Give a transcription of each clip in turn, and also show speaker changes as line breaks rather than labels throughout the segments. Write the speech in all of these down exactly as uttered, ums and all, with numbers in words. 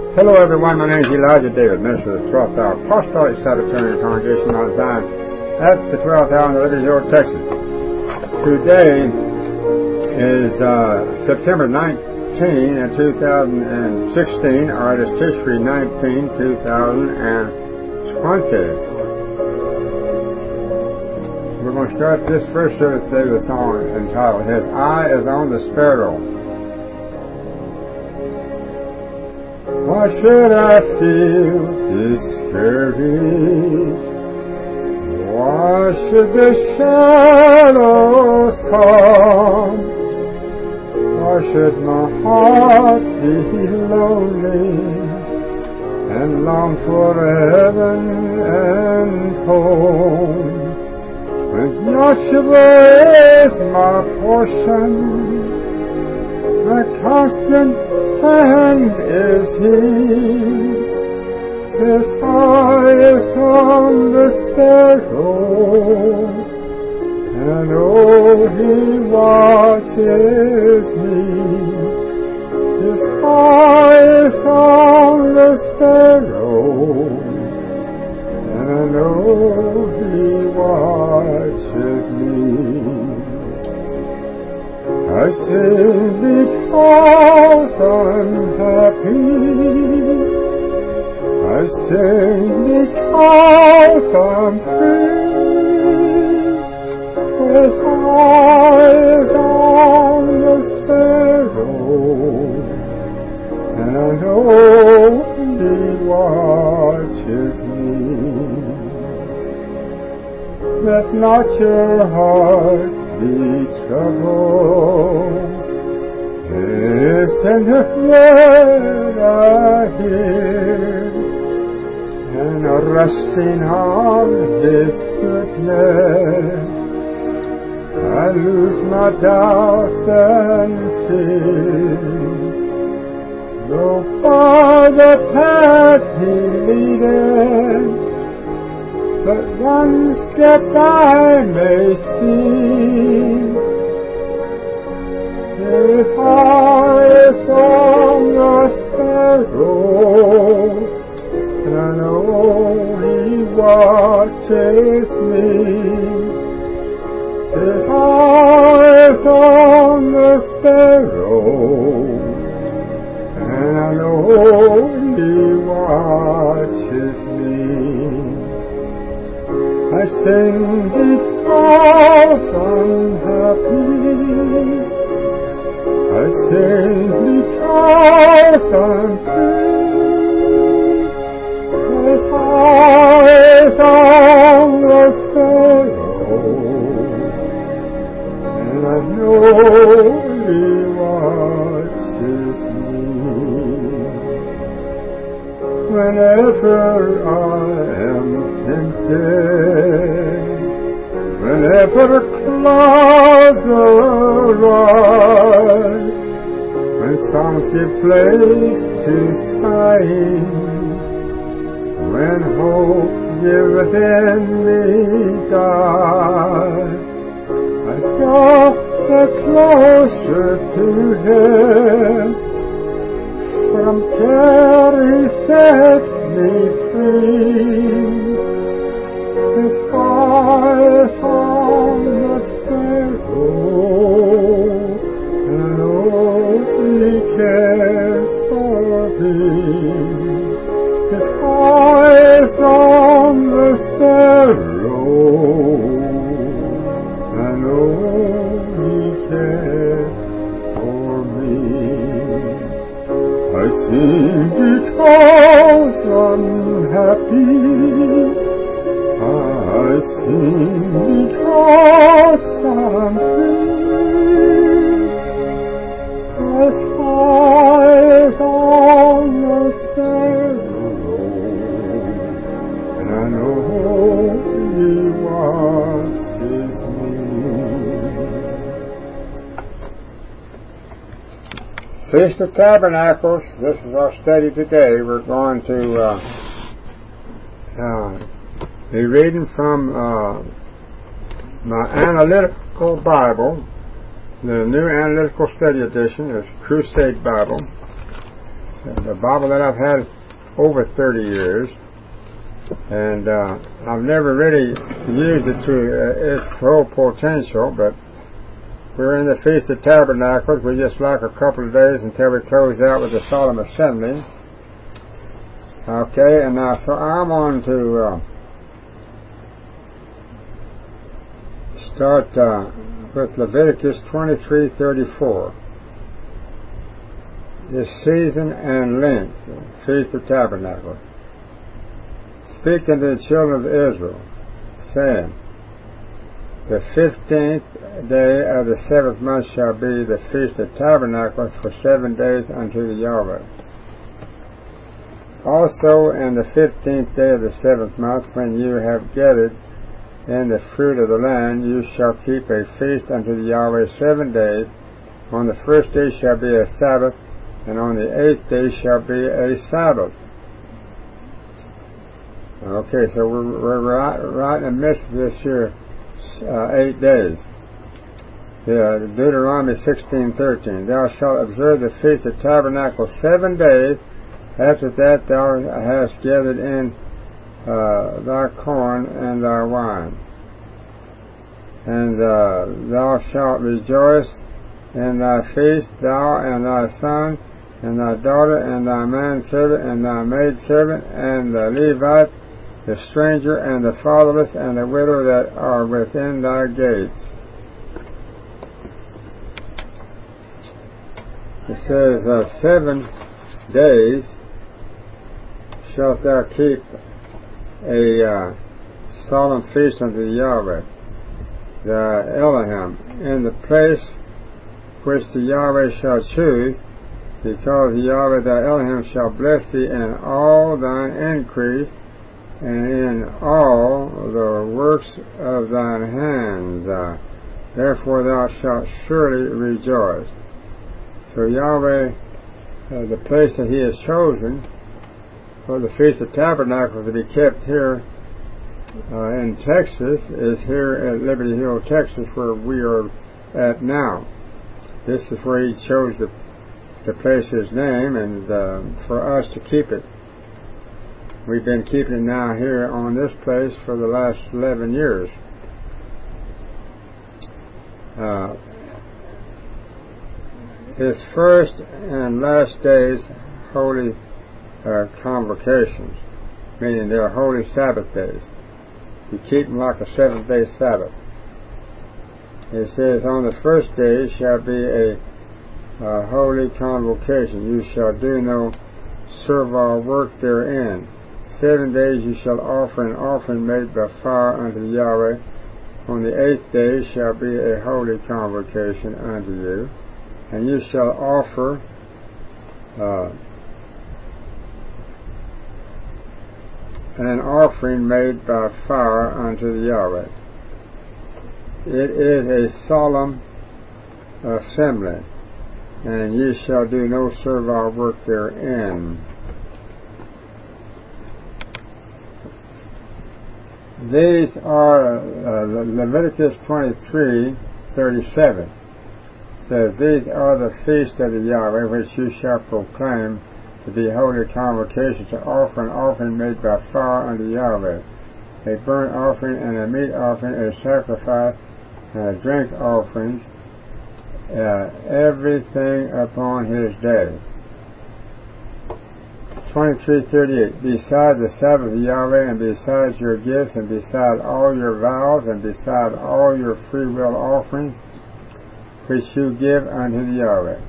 Hello everyone, my name is Elijah David, minister of the twelfth hour Apostolic Sabbatarian Congregation Mount Zion at the twelfth hour in Liberty Hill, Texas. Today is uh, September nineteenth, two thousand sixteen, or it is Tishri nineteenth, two thousand twenty. We're going to start this first service today with a song entitled, His Eye is on the Sparrow. Why should I feel discouraged? Why should the shadows come? Why should my heart be lonely and long for heaven and home? When Yahshua is my portion, my constant friend is He. His eye is on the sparrow, and oh, He watches me. His eye is on the sparrow, and oh, He watches me. I sing because I'm happy. I sing because I'm free. His eye is on the sparrow, and I know He watches me. Let not your heart be troubled. His tender word I hear, and resting on His goodness, I lose my doubts and fears. Though by the path He leadeth, but one step I may see. His eye is on the sparrow, and I know He watches me. His eye is on the sparrow, and I know He watches me. I sing because I'm happy. I sing because I'm free. His eye is on the sparrow, and I know He watches me. Whenever I am tempted, whenever clouds arise, when songs give place to sighing, when hope here within me dies, I draw the closer to Him. From care He sets me free. His eye is on the sparrow, and oh, He cares for thee. His eye is on the sparrow, and oh, He cares for me. I sing because I'm happy. I sing because I'm free. His eye is on the sparrow, and I know He watches me. Feast of Tabernacles. This is our study today. We're going to uh, uh, be reading from uh, my analytical Bible. The New Analytical Study Edition is Crusade Bible. the Bible that I've had over thirty years, and uh, I've never really used it to uh, its full potential, but we're in the Feast of Tabernacles. We just like a couple of days until we close out with the Solemn Assembly. Okay, and now, so I'm on to uh, start uh, with Leviticus twenty-three thirty-four. The season and length, Feast of Tabernacles. Speak unto the children of Israel, saying, the fifteenth day of the seventh month shall be the Feast of Tabernacles for seven days unto the Yahweh. Also in the fifteenth day of the seventh month, when you have gathered in the fruit of the land, you shall keep a feast unto the Yahweh seven days. On the first day shall be a Sabbath, and on the eighth day shall be a Sabbath. Okay, so we're, we're right, right in the midst of this here uh, eight days. Yeah, Deuteronomy sixteen thirteen. Thou shalt observe the Feast of Tabernacles seven days. After that thou hast gathered in uh, thy corn and thy wine. And uh, thou shalt rejoice in thy feast, thou and thy son, and thy daughter, and thy manservant, and thy maidservant, and the Levite, the stranger, and the fatherless, and the widow that are within thy gates. It says, uh, seven days shalt thou keep a uh, solemn feast unto the Yahweh, the Elohim, in the place which the Yahweh shall choose, because the Yahweh thy Elohim shall bless thee in all thine increase, and in all the works of thine hands. Uh, therefore thou shalt surely rejoice. So Yahweh, uh, the place that he has chosen for the Feast of Tabernacles to be kept here uh, in Texas is here at Liberty Hill, Texas, where we are at now. This is where he chose to, to place his name, and uh, for us to keep it. We've been keeping it now here on this place for the last eleven years. Uh, his first and last days holy uh, convocations, meaning they're holy Sabbath days. You keep them like a seventh-day Sabbath. It says, on the first day shall be a uh, holy convocation. You shall do no servile work therein. Seven days you shall offer an offering made by fire unto Yahweh. On the eighth day shall be a holy convocation unto you. And you shall offer uh, an offering made by fire unto the Yahweh. It is a solemn assembly, and ye shall do no servile work therein. These are uh, Leviticus twenty-three thirty-seven. Says, these are the feasts of the Yahweh, which you shall proclaim to be holy convocations, to offer an offering made by fire unto Yahweh, a burnt offering and a meat offering, a sacrifice and a drink offerings, uh, everything upon his day. twenty-three thirty-eight. Besides the Sabbath of Yahweh, and besides your gifts, and beside all your vows, and beside all your free will offerings, which you give unto the Yahweh.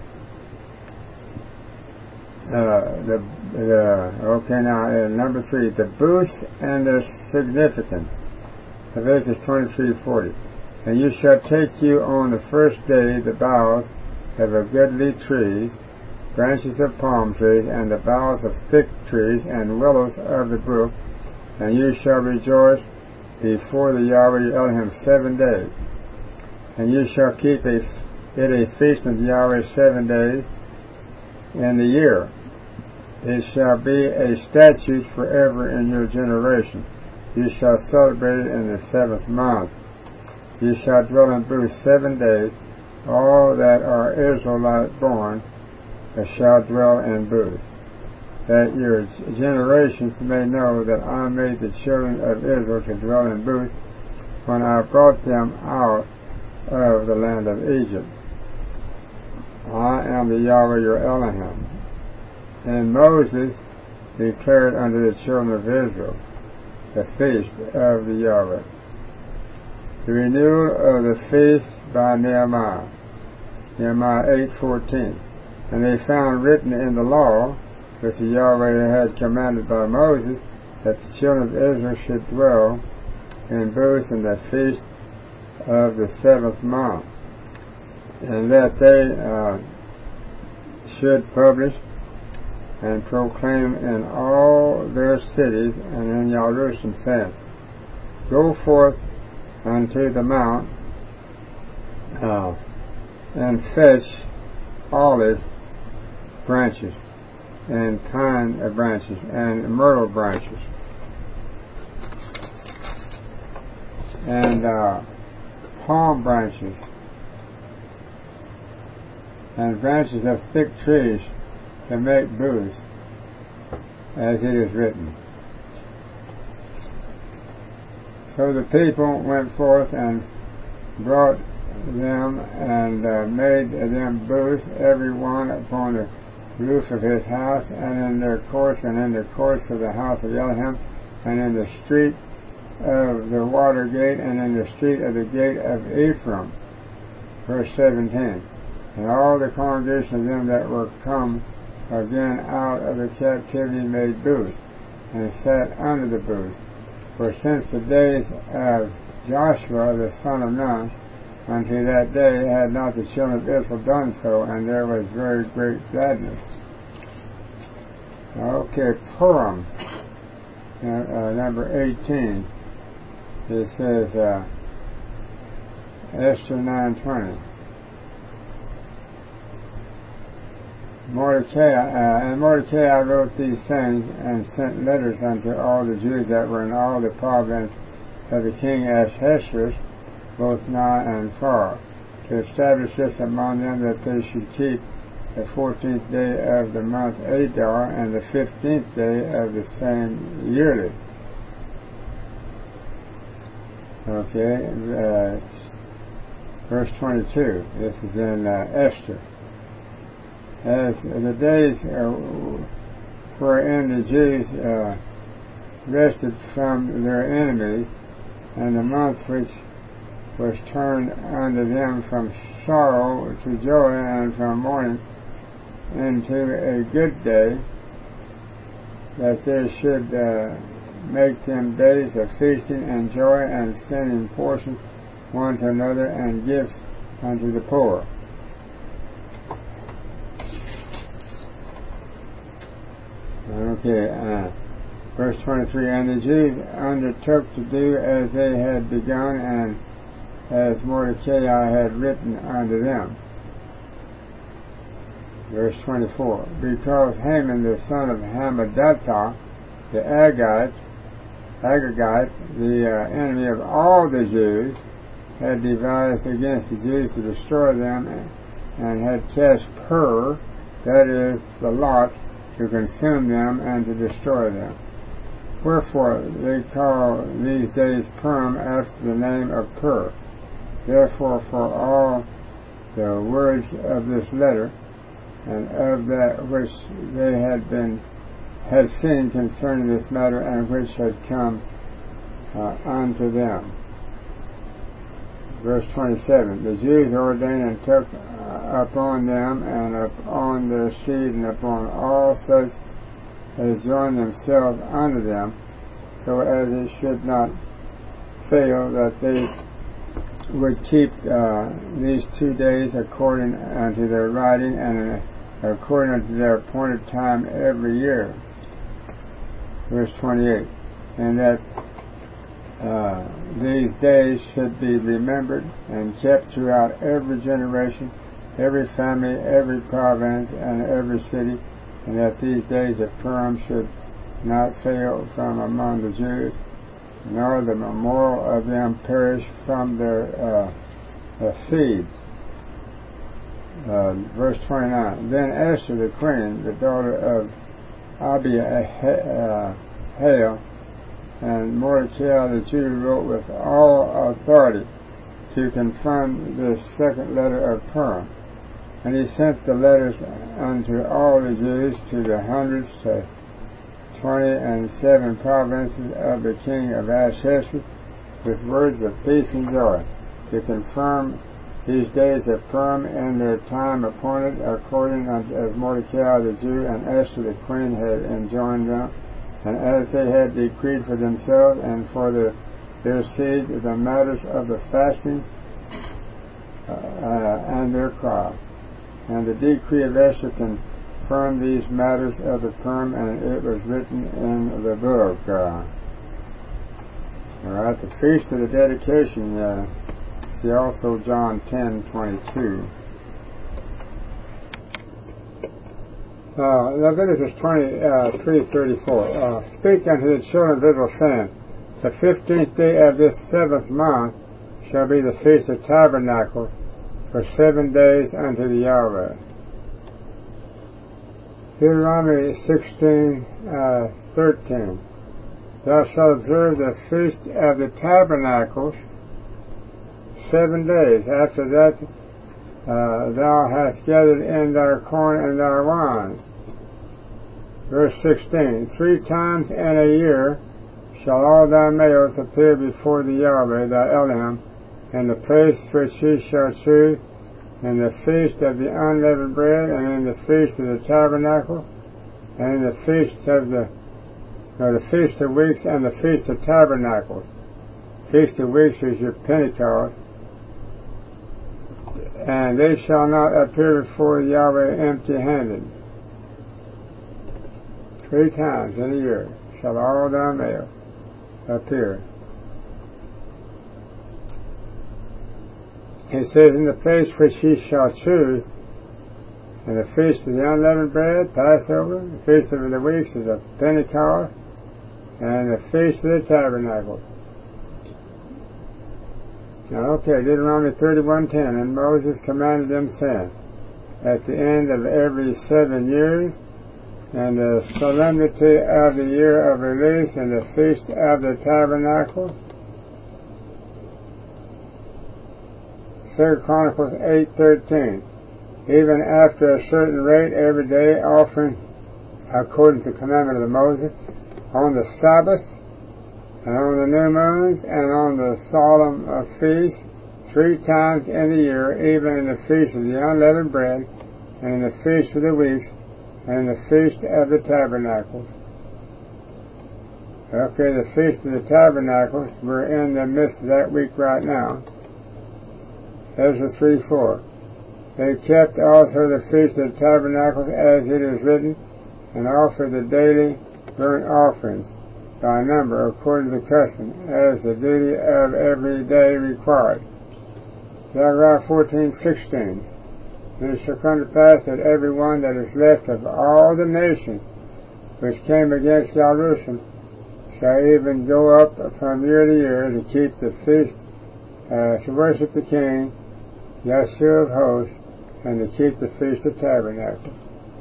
Uh, the, the, okay, now, uh, number three, the booths and their significance. Leviticus twenty-three forty. And you shall take you on the first day the boughs of a goodly trees, branches of palm trees, and the boughs of thick trees, and willows of the brook, and you shall rejoice before the Yahweh Elohim seven days. And you shall keep a, it a feast unto Yahweh seven days in the year. It shall be a statute forever in your generation. You shall celebrate it in the seventh month. You shall dwell in booths seven days, all that are Israelite born, shall dwell in booths, that your generations may know that I made the children of Israel to dwell in booths when I brought them out of the land of Egypt. I am the Yahweh your Elohim. And Moses declared unto the children of Israel the feast of the Yahweh. The renewal of the feast by Nehemiah. Nehemiah eight fourteen. And they found written in the law, which the Yahweh had commanded by Moses, that the children of Israel should dwell in booths in the feast of the seventh month, and that they uh, should publish and proclaim in all their cities and in Jerusalem, saying, Go forth unto the mount uh, and fetch olive branches and pine branches and myrtle branches and uh, palm branches and branches of thick trees to make booths, as it is written. So the people went forth and brought them and uh, made them booths, every one upon the roof of his house, and in their courts, and in the courts of the house of Elohim, and in the street of the water gate, and in the street of the gate of Ephraim. Verse seventeen. And all the congregation of them that were come again out of the captivity made booths, and sat under the booths. For since the days of Joshua the son of Nun unto that day had not the children of Israel done so, and there was very great gladness. Okay, Purim, uh, uh, number eighteen. It says, uh, Esther nine twenty. Mordecai, uh, and Mordecai wrote these things and sent letters unto all the Jews that were in all the province of the king Ahasuerus, both nigh and far, to establish this among them, that they should keep the fourteenth day of the month Adar and the fifteenth day of the same yearly. Okay, uh, verse twenty-two. This is in uh, Esther. As the days uh, wherein the Jews uh, rested from their enemies, and the month which was turned unto them from sorrow to joy, and from mourning into a good day, that they should uh, make them days of feasting and joy, and sending portions one to another, and gifts unto the poor. Okay, uh, verse twenty-three. And the Jews undertook to do as they had begun, and as Mordecai had written unto them. Verse twenty-four. Because Haman the son of Hammedatha, the Agagite, Agagite, the uh, enemy of all the Jews, had devised against the Jews to destroy them, and had cast pur, that is, the lot, to consume them and to destroy them. Wherefore they call these days Purim after the name of Pur. Therefore, for all the words of this letter, and of that which they had been had seen concerning this matter, and which had come uh, unto them. Verse twenty-seven. The Jews ordained and took uh, upon them, and upon their seed, and upon all such as joined themselves unto them, so as it should not fail, that they would keep uh, these two days according unto their writing, and uh, according unto their appointed time every year. Verse twenty-eight. And that uh, these days should be remembered and kept throughout every generation, every family, every province, and every city, and that these days of Purim should not fail from among the Jews, nor the memorial of them perish from their uh, uh, seed. uh, verse twenty-nine. Then Esther the queen, the daughter of Abihail, and Mordecai the Jew wrote with all authority to confirm this second letter of Purim. And he sent the letters unto all the Jews to the hundreds, to twenty and seven provinces of the king of Ahasuerus, with words of peace and joy, to confirm these days of Purim in their time appointed, according as Mordecai the Jew and Esther the queen had enjoined them, and as they had decreed for themselves and for the, their seed the matters of the fastings uh, uh, and their crop. And the decree of Esther confirmed these matters of the Purim, and it was written in the book. Uh, all right, the feast of the dedication. Uh, see also John ten twenty-two. Uh, Leviticus twenty-three thirty-four. Uh, Speak unto the children of Israel, saying, the fifteenth day of this seventh month shall be the feast of tabernacles, for seven days unto the Yahweh. Deuteronomy sixteen thirteen. Thou shalt observe the feast of the tabernacles seven days. After that uh, thou hast gathered in thy corn and thy wine. Verse sixteen. Three times in a year shall all thy males appear before the Yahweh thy Elohim, in the place which he shall choose, in the feast of the unleavened bread, and in the feast of the tabernacle, and in the feast of the, or the feast of weeks, and the feast of tabernacles. Feast of weeks is your Pentecost. And they shall not appear before Yahweh empty-handed. Three times in a year shall all thy males appear. He says, in the place which he shall choose, in the feast of the unleavened bread, Passover, the feast of the weeks is a Pentecost, and the feast of the tabernacle. Now, okay, Deuteronomy thirty-one ten. And Moses commanded them, saying, at the end of every seven years, and the solemnity of the year of release, and the feast of the tabernacle. Second Chronicles eight thirteen. Even after a certain rate every day, offering according to the commandment of the Moses, on the Sabbaths, and on the new moons, and on the solemn uh, feasts, three times in the year, even in the feast of the unleavened bread, and in the feast of the weeks, and in the feast of the tabernacles. Okay, the feast of the tabernacles, we're in the midst of that week right now. Ezra three four. They kept also the feast of the tabernacles as it is written, and offered the daily burnt offerings by number according to the custom, as the duty of every day required. Zechariah fourteen sixteen. And it shall come to pass that every one that is left of all the nations which came against Jerusalem shall even go up from year to year to keep the feast, uh, to worship the King, Yahshua of hosts, and to keep the feast of tabernacles.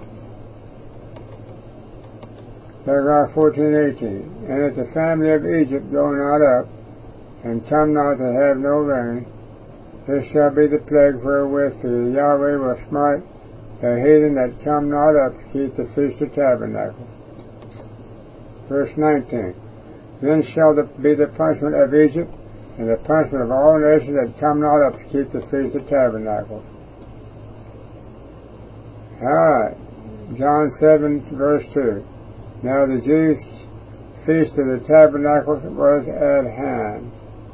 Zechariah fourteen eighteen. And if the family of Egypt go not up, and come not to have no rain, this shall be the plague wherewith the Yahweh will smite the heathen that come not up to keep the feast of tabernacles. Verse nineteen. Then shall the, be the punishment of Egypt, and the punishment of all nations that come not up to keep the feast of tabernacles. Alright. John seven verse two. Now the Jews' feast of the tabernacles was at hand.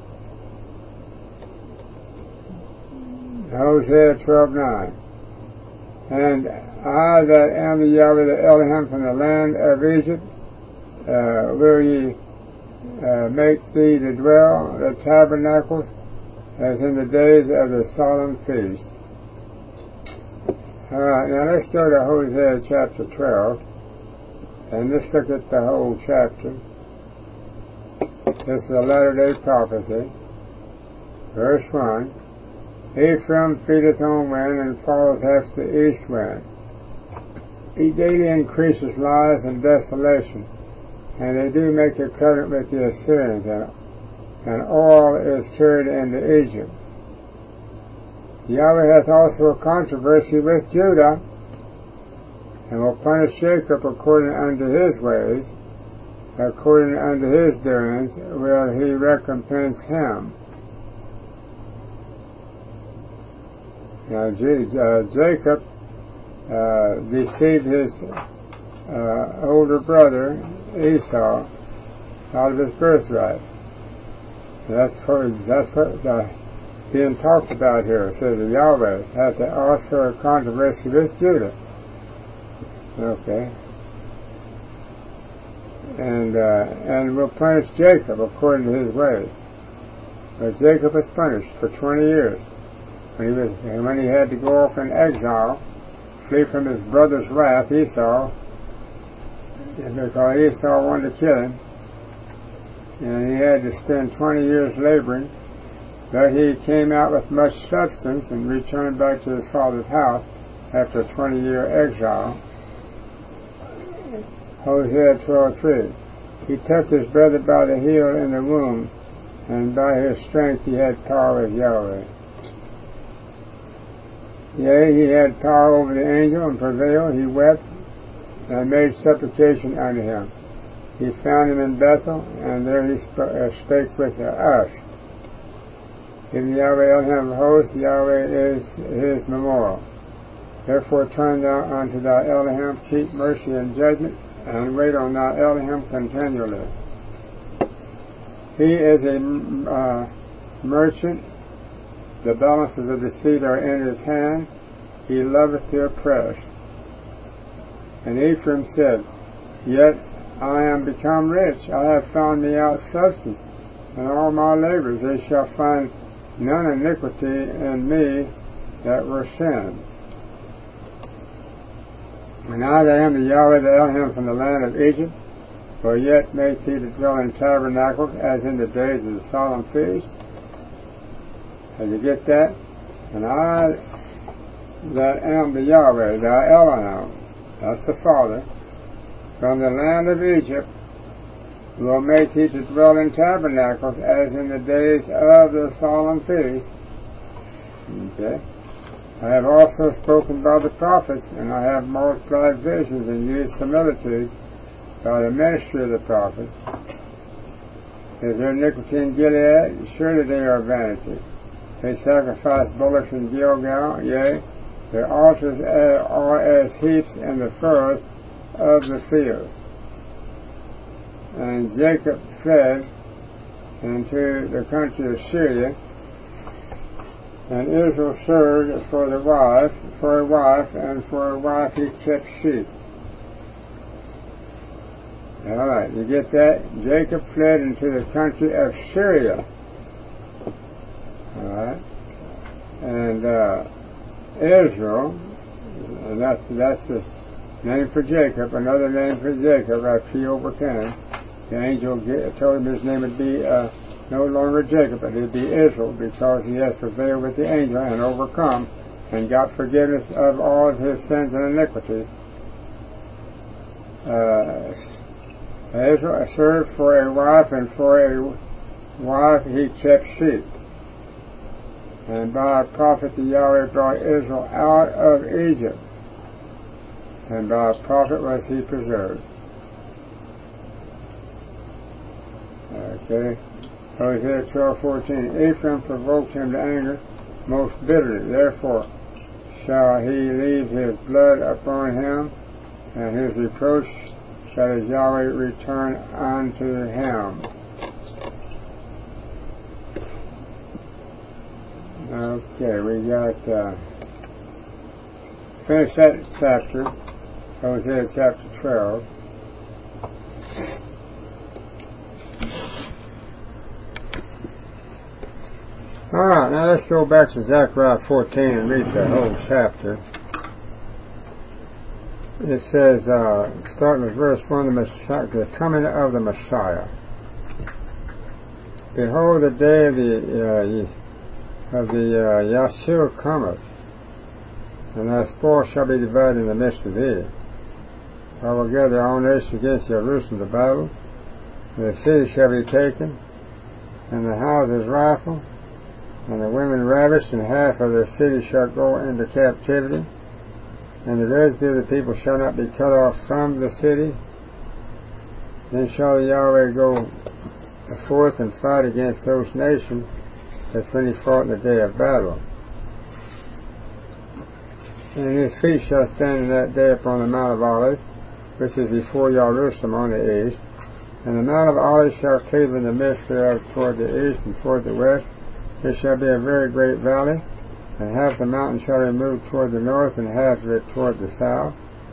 Hosea twelve nine. And I that am the Yahweh the Elohim from the land of Egypt, uh, will ye uh, make thee to dwell the tabernacles as in the days of the solemn feast. Alright, now let's go to Hosea chapter twelve, and let's look at the whole chapter. This is a latter-day prophecy. Verse one. Ephraim feedeth on wind, and followeth after the east wind. He daily increases lies and desolation, and they do make a covenant with the Assyrians, and, and all is carried into Egypt. Yahweh hath also a controversy with Judah, and will punish Jacob according unto his ways, according unto his doings will he recompense him. Now uh, Jacob uh, deceived his uh, older brother Esau out of his birthright. That's what, that's what uh, being talked about here. It says that Yahweh hath also a controversy with Judah. Okay. And uh, and will punish Jacob according to his ways. But Jacob was punished for twenty years. When he was when he had to go off in exile, flee from his brother's wrath, Esau, because Esau wanted to kill him, and he had to spend twenty years laboring. But he came out with much substance and returned back to his father's house after a twenty-year exile. Hosea twelve three. He took his brother by the heel in the womb, and by his strength he had power with Yahweh. Yea, he had power over the angel and prevailed. He wept and made supplication unto him. He found him in Bethel, and there he sp- uh, spake with us. In Yahweh Elohim of hosts, Yahweh is his memorial. Therefore turn thou unto thy Elohim, keep mercy and judgment, and wait on thy Elohim continually. He is a uh, merchant. The balances of the sea are in his hand. He loveth to oppress. And Ephraim said, Yet I am become rich. I have found me out substance. In all my labors they shall find none iniquity in me that were sin. And I that am the Yahweh the Elohim from the land of Egypt, will yet make thee to dwell in tabernacles as in the days of the solemn feast. Did you get that? And I that am the Yahweh, thy Elohim, that's the Father, from the land of Egypt, will make thee to dwell in tabernacles as in the days of the solemn feast. Okay. I have also spoken by the prophets, and I have multiplied visions and used similitudes by the ministry of the prophets. Is there iniquity in Gilead? Surely they are vanity. They sacrifice bullocks in Gilgal, yea, their altars are as heaps in the furrows of the field. And Jacob fled into the country of Syria, and Israel served for the wife, for a wife, and for a wife he kept sheep. All right, you get that? Jacob fled into the country of Syria. All right, and uh, Israel, and that's that's the name for Jacob. Another name for Jacob after he overcame. The angel told him his name would be uh, no longer Jacob, but it would be Israel, because he has prevailed with the angel and overcome, and got forgiveness of all of his sins and iniquities. Uh, Israel served for a wife, and for a wife he kept sheep. And by a prophet the Yahweh brought Israel out of Egypt, and by a prophet was he preserved. Okay. Hosea twelve fourteen. Ephraim provoked him to anger most bitterly. Therefore shall he leave his blood upon him, and his reproach shall his Yahweh return unto him. Okay, we got uh, finish that chapter, Hosea chapter twelve. Alright, now let's go back to Zechariah fourteen and read the whole chapter. It says, uh, starting with verse one, the, Messiah, the coming of the Messiah. Behold, the day of the, uh, of the uh, Yahshua cometh, and thy spoil shall be divided in the midst of thee. I will gather all nations against Jerusalem to battle, and the city shall be taken, and the houses rifled, and the women ravished, and half of the city shall go into captivity, and the residue of the people shall not be cut off from the city. Then shall Yahweh go forth and fight against those nations as when he fought in the day of battle. And his feet shall stand in that day upon the Mount of Olives, which is before Jerusalem on the east. And the Mount of Olives shall cleave in the midst thereof toward the east and toward the west. It shall be a very great valley, and half the mountain shall be moved toward the north, and half of it toward the south.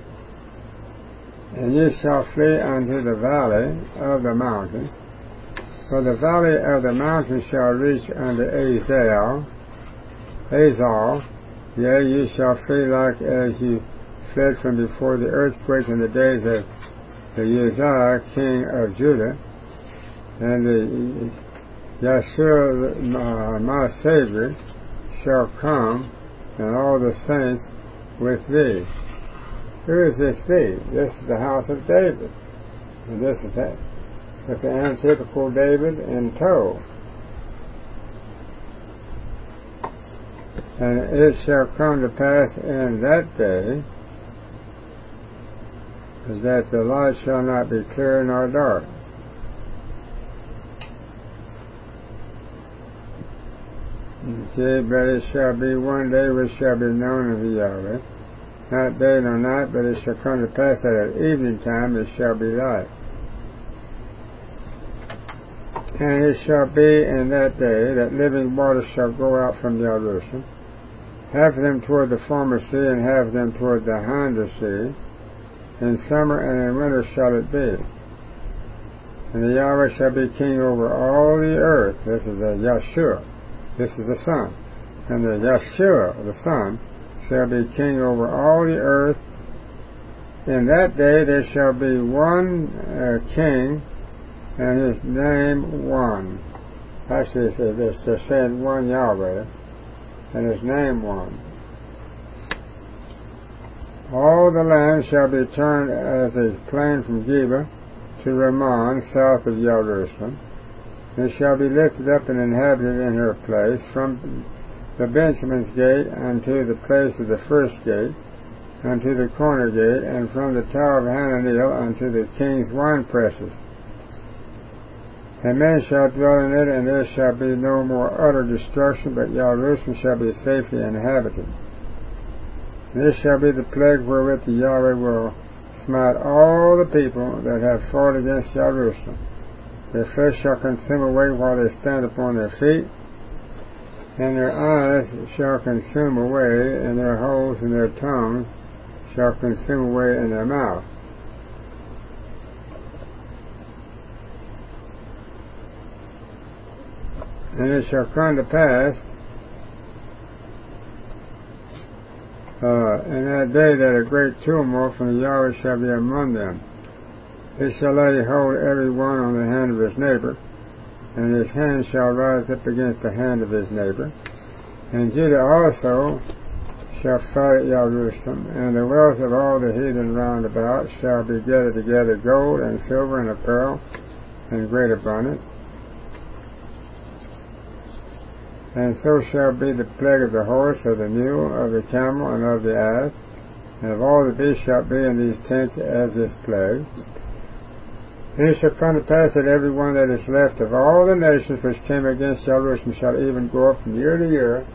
And ye shall flee unto the valley of the mountains, for the valley of the mountains shall reach unto Azal, Azal, yea, ye shall flee like as ye fled from before the earthquake in the days of the Uzziah, king of Judah, and the Yahshua, my, my Savior, shall come, and all the saints with thee. Who is this thee? This is the house of David, and this is that, with the antitypical David in tow. And it shall come to pass in that day that the light shall not be clear nor dark. See, but it shall be one day which shall be known of the Yahweh, not day nor night, but it shall come to pass that at evening time it shall be light. And it shall be in that day that living waters shall go out from Jerusalem, half of them toward the former sea, and half of them toward the hinder sea. In summer and in winter shall it be. And the Yahweh shall be king over all the earth. This is the Yahshua. This is the Son. And the Yahshua, the Son, shall be king over all the earth. In that day there shall be one uh, king, and his name one. Actually, it's just saying one Yahweh, and his name one. All the land shall be turned as a plain from Geba to Ramon, south of Jerusalem. It shall be lifted up and inhabited in her place, from the Benjamin's gate unto the place of the first gate, unto the corner gate, and from the tower of Hananeel unto the king's wine presses. And men shall dwell in it, and there shall be no more utter destruction, but Jerusalem shall be safely inhabited. This shall be the plague wherewith the Yahweh will smite all the people that have fought against Jerusalem. Their flesh shall consume away while they stand upon their feet, and their eyes shall consume away, and their holes in their tongues shall consume away in their mouth. And it shall come to pass Uh, in that day that a great tumult from the Yahweh shall be among them. He shall lay hold every one on the hand of his neighbor, and his hand shall rise up against the hand of his neighbor. And Judah also shall fight Jerusalem, and the wealth of all the heathen round about shall be gathered together, gold and silver and apparel in great abundance. And so shall be the plague of the horse, of the mule, of the camel, and of the ass, and of all the beasts shall be in these tents as this plague. And it shall come to pass that every one that is left of all the nations which came against Jerusalem shall even go up from year to year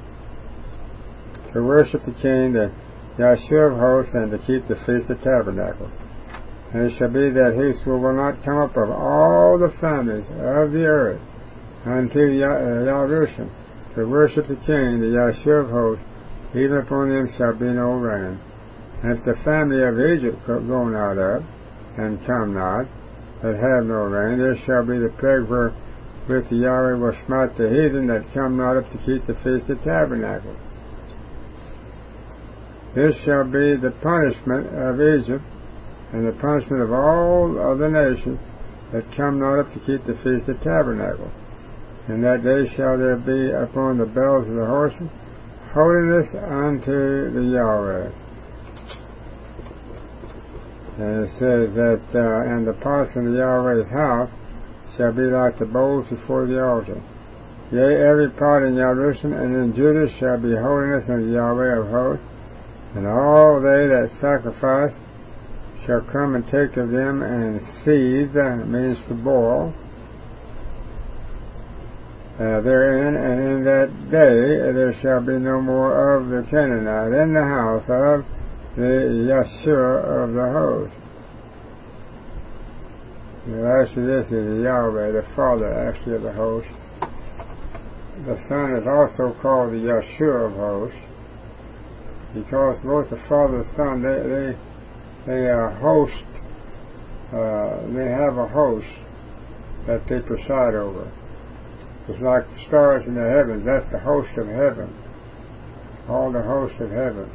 to worship the King, the Yahshua of hosts, and to keep the Feast of Tabernacles. And it shall be that whoso will not come up of all the families of the earth unto Jerusalem to worship the King, the Yahshua of hosts, even upon them shall be no rain. And if the family of Egypt go not up, and come not, that have no rain, there shall be the plague wherewith the Yahweh will smite the heathen that come not up to keep the Feast of Tabernacles. This shall be the punishment of Egypt, and the punishment of all other nations that come not up to keep the Feast of Tabernacles. In that day shall there be upon the bells of the horses holiness unto the Yahweh. And it says that, uh, and the pots in the Yahweh's house shall be like the bowls before the altar. Yea, every pot in Jerusalem and in Judah shall be holiness unto Yahweh of hosts, and all they that sacrifice shall come and take of them and seethe, means to boil, uh, therein, and in that day there shall be no more of the Canaanite in the house of the Yeshua of the host. Now, actually, this is Yahweh, the Father, actually, of the host. The Son is also called the Yeshua of hosts, because both the Father and the Son, they they they are host. Uh, they have a host that they preside over. It's like the stars in the heavens. That's the host of heaven. All the hosts of heaven.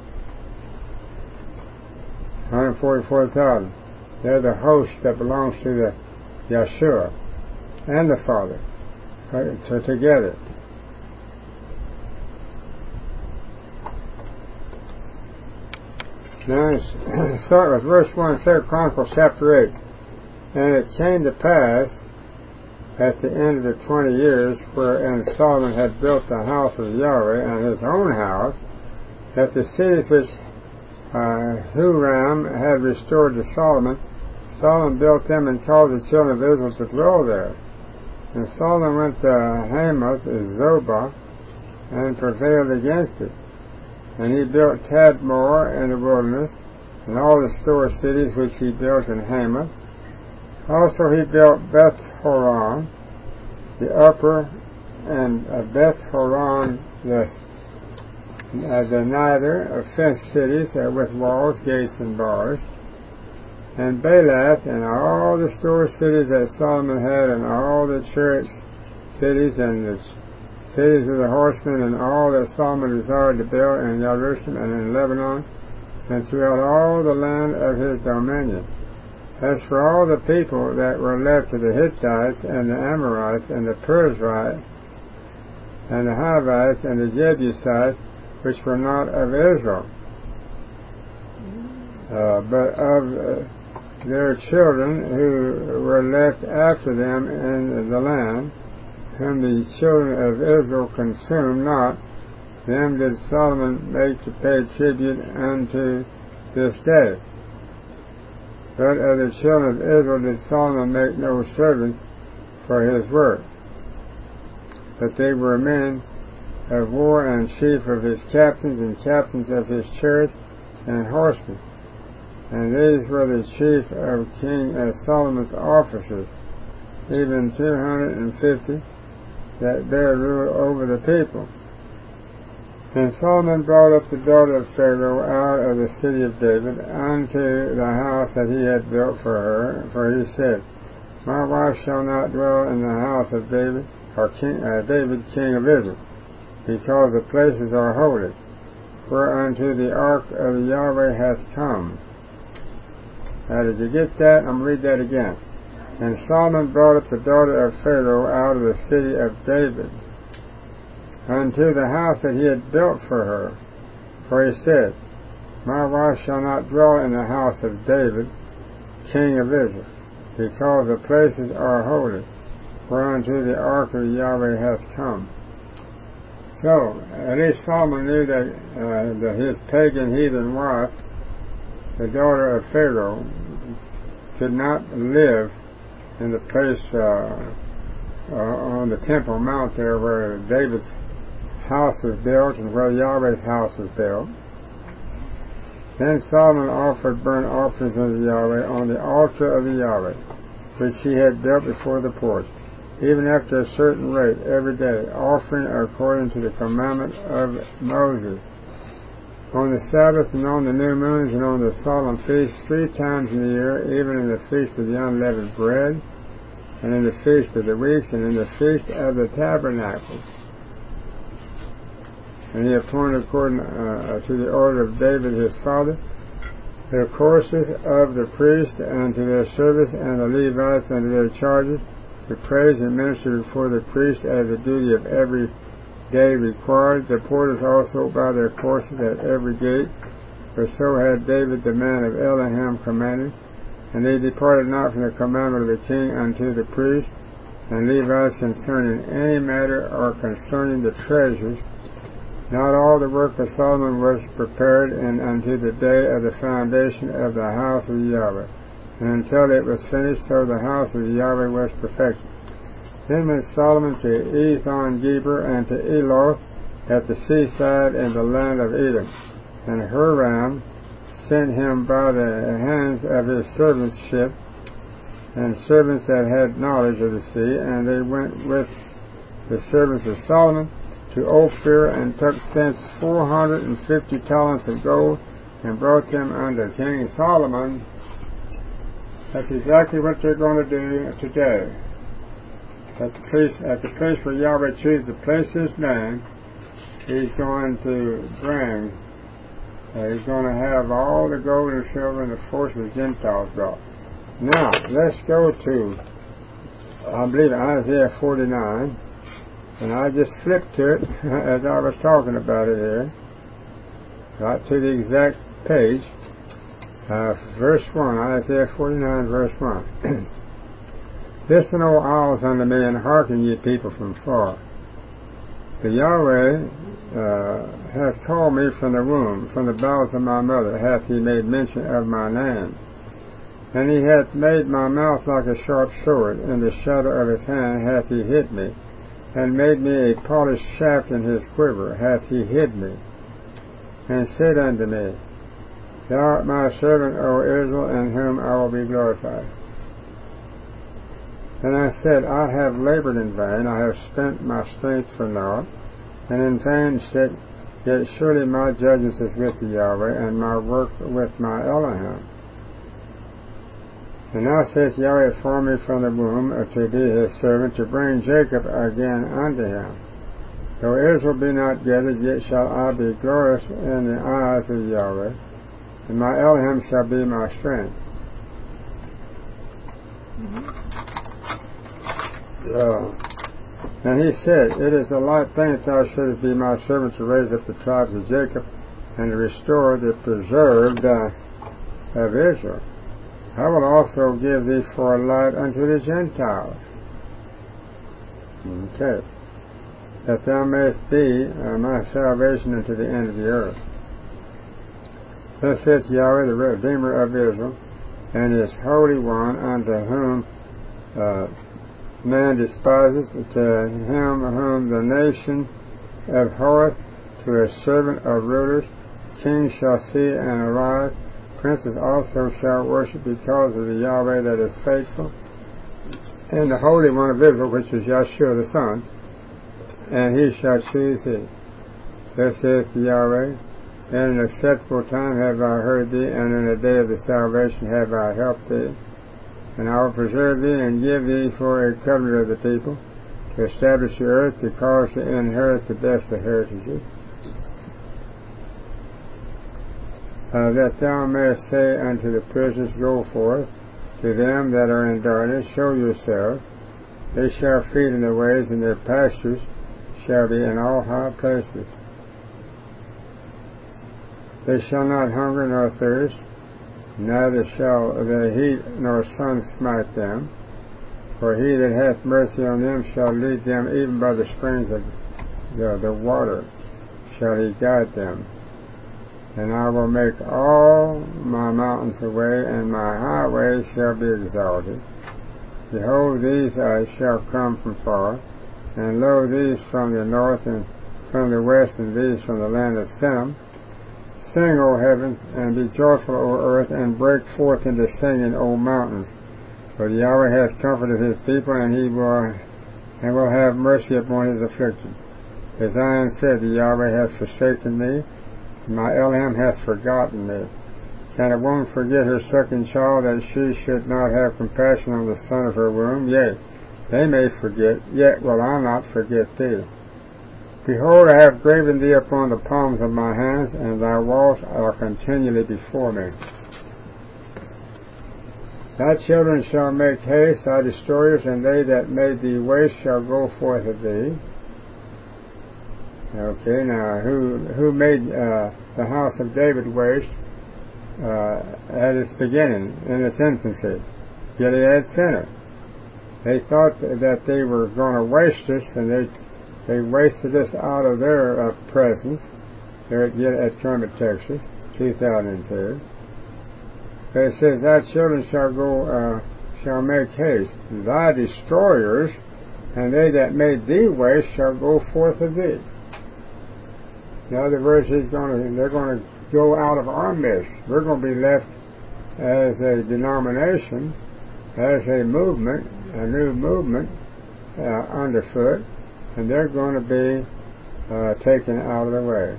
one hundred forty-four thousand. They're the host that belongs to the Yeshua and the Father, to together. Now, start with verse one, Second Chronicles chapter eight. And it came to pass at the end of the twenty years, wherein Solomon had built the house of Yahweh and his own house, that the cities which Uh, Huram had restored to Solomon, Solomon built them and caused the children of Israel to dwell there. And Solomon went to Hamath Zobah and prevailed against it. And he built Tadmor in the wilderness, and all the store cities which he built in Hamath. Also he built Beth Horon, the upper, and uh, Beth Horon the Uh, the neither of fenced cities uh, with walls, gates, and bars, and Balath, and all the store cities that Solomon had, and all the church cities, and the cities of the horsemen, and all that Solomon desired to build in Jerusalem and in Lebanon, and throughout all the land of his dominion. As for all the people that were left of the Hittites, and the Amorites, and the Perizzites, and the Hivites, and the Jebusites, which were not of Israel, uh, but of uh, their children who were left after them in the land, whom the children of Israel consumed not, them did Solomon make to pay tribute unto this day. But of the children of Israel did Solomon make no servants for his work, but they were men of war, and chief of his captains, and captains of his chariots, and horsemen. And these were the chief of King uh, Solomon's officers, even two hundred and fifty, that bare rule over the people. And Solomon brought up the daughter of Pharaoh out of the city of David unto the house that he had built for her, for he said, My wife shall not dwell in the house of David, or king, uh, David, king of Israel, because the places are holy, whereunto the ark of the Yahweh hath come. Now, did you get that? I'm going to read that again. And Solomon brought up the daughter of Pharaoh out of the city of David unto the house that he had built for her. For he said, My wife shall not dwell in the house of David, king of Israel, because the places are holy, whereunto the ark of the Yahweh hath come. So, at least Solomon knew that, uh, that his pagan heathen wife, the daughter of Pharaoh, could not live in the place uh, uh, on the Temple Mount there where David's house was built and where Yahweh's house was built. Then Solomon offered burnt offerings unto Yahweh on the altar of the Yahweh, which he had built before the porch, even after a certain rate every day, offering according to the commandment of Moses. On the Sabbath and on the new moons and on the solemn feasts three times in the year, even in the feast of the unleavened bread, and in the feast of the weeks, and in the feast of the tabernacles. And he appointed according uh, to the order of David his father the courses of the priests unto their service, and the Levites unto their charges, to praise and minister before the priest as the duty of every day required. The porters also by their courses at every gate, for so had David the man of Elohim commanded. And they departed not from the commandment of the king unto the priest and Levites concerning any matter or concerning the treasures. Not all the work of Solomon was prepared and unto the day of the foundation of the house of Yahweh, and until it was finished, so the house of Yahweh was perfected. Then went Solomon to Ezon-Geber and to Eloth at the seaside in the land of Edom, and Huram sent him by the hands of his servants' ship, and servants that had knowledge of the sea, and they went with the servants of Solomon to Ophir, and took thence four hundred and fifty talents of gold, and brought them unto King Solomon. That's exactly what they're going to do today. At the place, at the place where Yahweh chooses to place His name, He's going to bring, uh, He's going to have all the gold and silver and the forces of Gentiles brought. Now, let's go to, I believe, Isaiah forty-nine. And I just flipped to it as I was talking about it here, right to the exact page, uh, verse one, Isaiah forty-nine, verse one. Listen, O isles, unto me, and hearken, ye people from far. The Yahweh uh, hath called me from the womb, from the bowels of my mother hath He made mention of my name. And He hath made my mouth like a sharp sword, in the shadow of His hand hath He hid me. And made me a polished shaft in His quiver, hath He hid me, and said unto me, Thou art my servant, O Israel, in whom I will be glorified. And I said, I have labored in vain, I have spent my strength for naught, and in vain said, Yet surely my judgment is with the Yahweh, and my work with my Elohim. And now saith Yahweh, formed me from the womb to be His servant, to bring Jacob again unto Him. Though Israel be not gathered, yet shall I be glorious in the eyes of Yahweh, and my Elohim shall be my strength. Mm-hmm. Uh, and He said, It is a light thing that thou shouldest be my servant, to raise up the tribes of Jacob, and to restore the preserved uh, of Israel. I will also give thee for a light unto the Gentiles. Okay. That thou mayest be uh, my salvation unto the end of the earth. Thus saith Yahweh, the Redeemer of Israel, and His Holy One, unto whom uh, man despises, to him whom the nation abhorreth, to a servant of rulers, kings shall see and arise. Princes also shall worship, because of the Yahweh that is faithful, and the Holy One of Israel, which is Yahshua the Son, and He shall choose thee. Thus saith Yahweh, In an acceptable time have I heard thee, and in the day of the salvation have I helped thee. And I will preserve thee, and give thee for a covenant of the people, to establish the earth, to cause to inherit the best of heritages. Uh, that thou mayest say unto the prisoners, Go forth, to them that are in darkness, show yourselves. They shall feed in the ways, and their pastures shall be in all high places. They shall not hunger nor thirst, neither shall the heat nor sun smite them. For He that hath mercy on them shall lead them, even by the springs of the, the water shall He guide them. And I will make all my mountains a way, and my highways shall be exalted. Behold, these I shall come from far, and lo, these from the north and from the west, and these from the land of Sinim. Sing, O heavens, and be joyful, O earth, and break forth into singing, O mountains. For Yahweh hath comforted His people, and He will and will have mercy upon His afflicted. As Zion said, the Yahweh hath forsaken me, my Elohim hath forgotten me. Can a woman forget her sucking child, that she should not have compassion on the son of her womb? Yea, they may forget, yet will I not forget thee. Behold, I have graven thee upon the palms of my hands, and thy walls are continually before me. Thy children shall make haste, thy destroyers, and they that made thee waste shall go forth of thee. Okay, now who who made uh, the house of David waste uh, at its beginning, in its infancy? Gilead Center. They thought that they were going to waste us, and they they wasted us out of their uh, presence. There at, at Kermit, Texas, two thousand two. But it says, thy children shall go, uh, shall make haste. Thy destroyers, and they that made thee waste, shall go forth of thee. In other words, he's going to, they're going to go out of our midst. We're going to be left as a denomination, as a movement, a new movement uh, underfoot, and they're going to be uh, taken out of the way.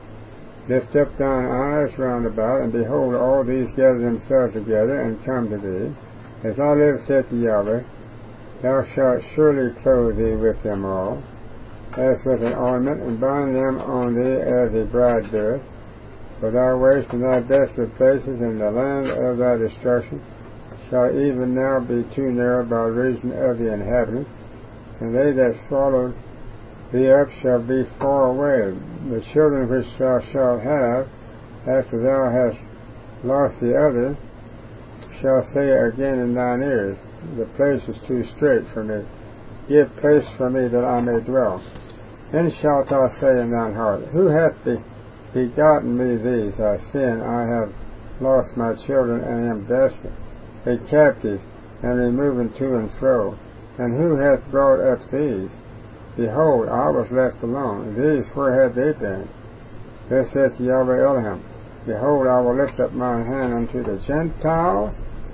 Lift up thine eyes round about, and behold, all these gather themselves together, and come to thee. As I live, saith Yahweh, thou shalt surely clothe thee with them all, as with an ornament, and bind them on thee as a bride doeth. For thy waste and thy desolate places, and the land of thy destruction, shall even now be too narrow by reason of the inhabitants, and they that swallowed thee up shall be far away. The children which thou shalt have, after thou hast lost the other, shall say again in thine ears, the place is too strait for me. Give place for me that I may dwell. Then shalt thou say in thine heart, who hath be- begotten me these? I sin, I have lost my children, and am desolate, a captive, and removing to and fro. And who hath brought up these? Behold, I was left alone. These, where had they been? Thus saith Yahweh Elohim, behold, I will lift up my hand unto the Gentiles,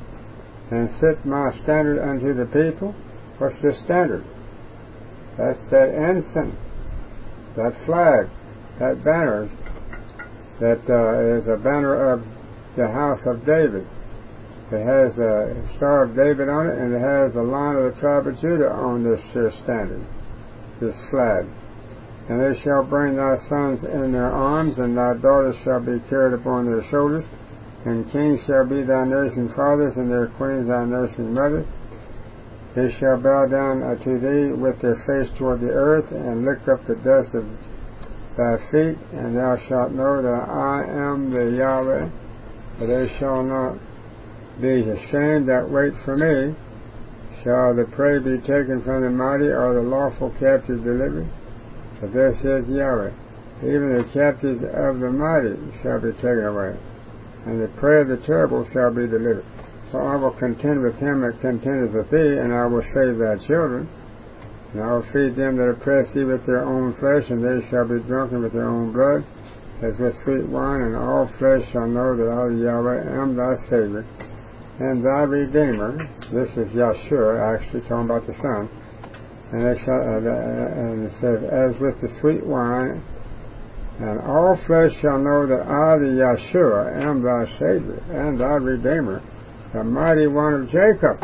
and set my standard unto the people. What's the standard? That's that ensign, that flag, that banner, that uh, is a banner of the house of David. It has a Star of David on it, and it has the line of the tribe of Judah on this here standard, this flag. And they shall bring thy sons in their arms, and thy daughters shall be carried upon their shoulders, and kings shall be thy nursing fathers, and their queens thy nursing mothers. They shall bow down unto thee with their face toward the earth, and lick up the dust of thy feet, and thou shalt know that I am the Yahweh. For they shall not be ashamed that wait for me. Shall the prey be taken from the mighty, or the lawful captive delivered? But thus saith Yahweh, even the captives of the mighty shall be taken away, and the prey of the terrible shall be delivered. For I will contend with him that contendeth with thee, and I will save thy children. And I will feed them that oppress thee with their own flesh, and they shall be drunken with their own blood, as with sweet wine. And all flesh shall know that I, Yahweh, am thy Savior, and thy Redeemer. This is Yahshua, actually talking about the Son. And, they shall, uh, and it says, as with the sweet wine, and all flesh shall know that I, the Yahshua, am thy Savior, and thy Redeemer, the mighty one of Jacob.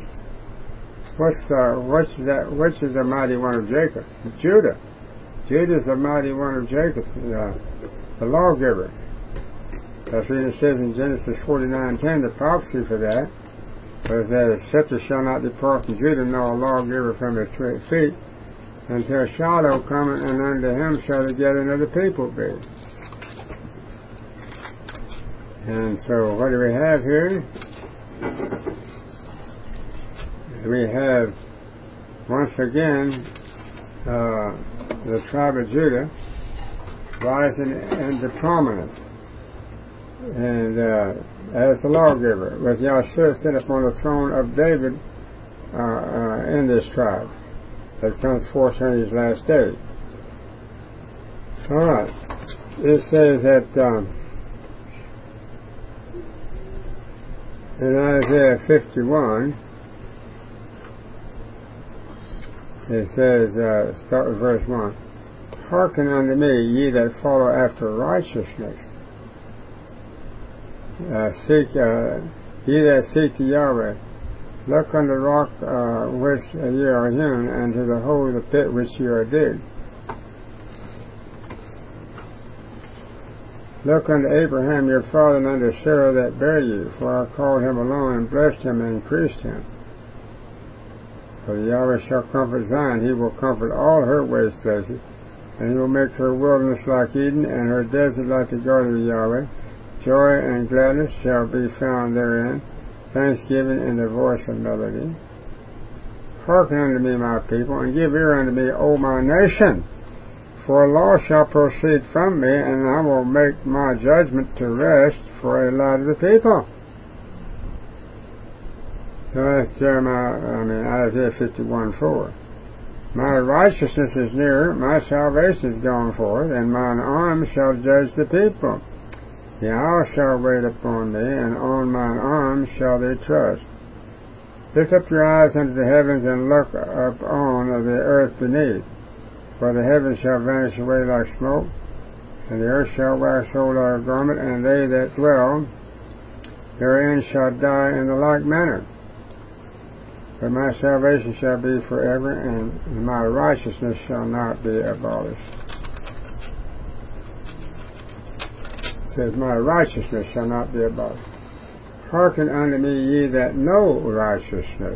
What's uh, which is that? Which is the mighty one of Jacob? Judah. Judah is the mighty one of Jacob, uh, the lawgiver. That's what it says in Genesis forty-nine ten. The prophecy for that was that a scepter shall not depart from Judah, nor a lawgiver from his feet, until Shiloh cometh, and unto him shall the gathering of the people be. And so, what do we have here? We have, once again, uh, the tribe of Judah rising into prominence, and uh, as the lawgiver, with Yahshua sitting upon the throne of David uh, uh, in this tribe that comes forth in these last days. All right. It says that um, in Isaiah fifty-one, it says, uh, start with verse one, hearken unto me, ye that follow after righteousness. Uh, seek, uh, ye that seek the Yahweh, look on the rock uh, which uh, ye are hewn, and to the hole of the pit which ye are digged. Look unto Abraham your father, and unto Sarah that bare you, for I called him alone, and blessed him, and increased him. For the Yahweh shall comfort Zion, he will comfort all her waste places, and he will make her wilderness like Eden, and her desert like the garden of Yahweh. Joy and gladness shall be found therein, thanksgiving in the voice of melody. Hearken unto me, my people, and give ear unto me, O my nation. For a law shall proceed from me, and I will make my judgment to rest for a light of the people. So that's Jeremiah, I mean Isaiah fifty-one four. My righteousness is near, my salvation is gone forth, and mine arm shall judge the people. The owl shall wait upon me, and on mine arm shall they trust. Lift up your eyes unto the heavens, and look upon the earth beneath. For the heavens shall vanish away like smoke, and the earth shall wax old like a garment, and they that dwell therein shall die in the like manner. But my salvation shall be forever, and my righteousness shall not be abolished. It says, my righteousness shall not be abolished. Hearken unto me, ye that know righteousness,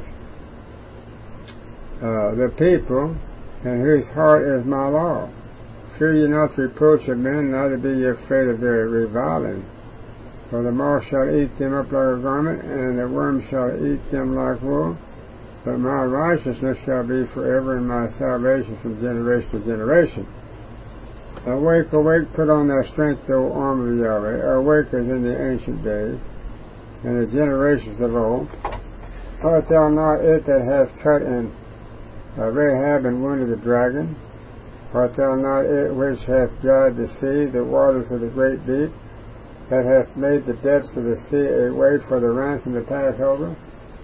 uh, the people in whose heart is my law. Fear ye not the reproach of men, neither be ye afraid of their reviling. For the moth shall eat them up like a garment, and the worm shall eat them like wool. But my righteousness shall be forever, and my salvation from generation to generation. Awake, awake, put on thy strength, O arm of Yahweh. Awake as in the ancient days, and the generations of old. Art thou not it that hath cut in Uh, Rahab and wounded the dragon? Art thou not it which hath dried the sea, the waters of the great deep, that hath made the depths of the sea a way for the ransom to pass over?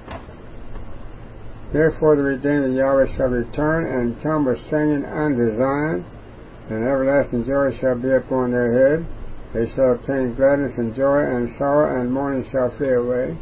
Therefore the redeemed of Yahweh shall return, and come with singing unto Zion, and everlasting joy shall be upon their head. They shall obtain gladness and joy, and sorrow and mourning shall flee away.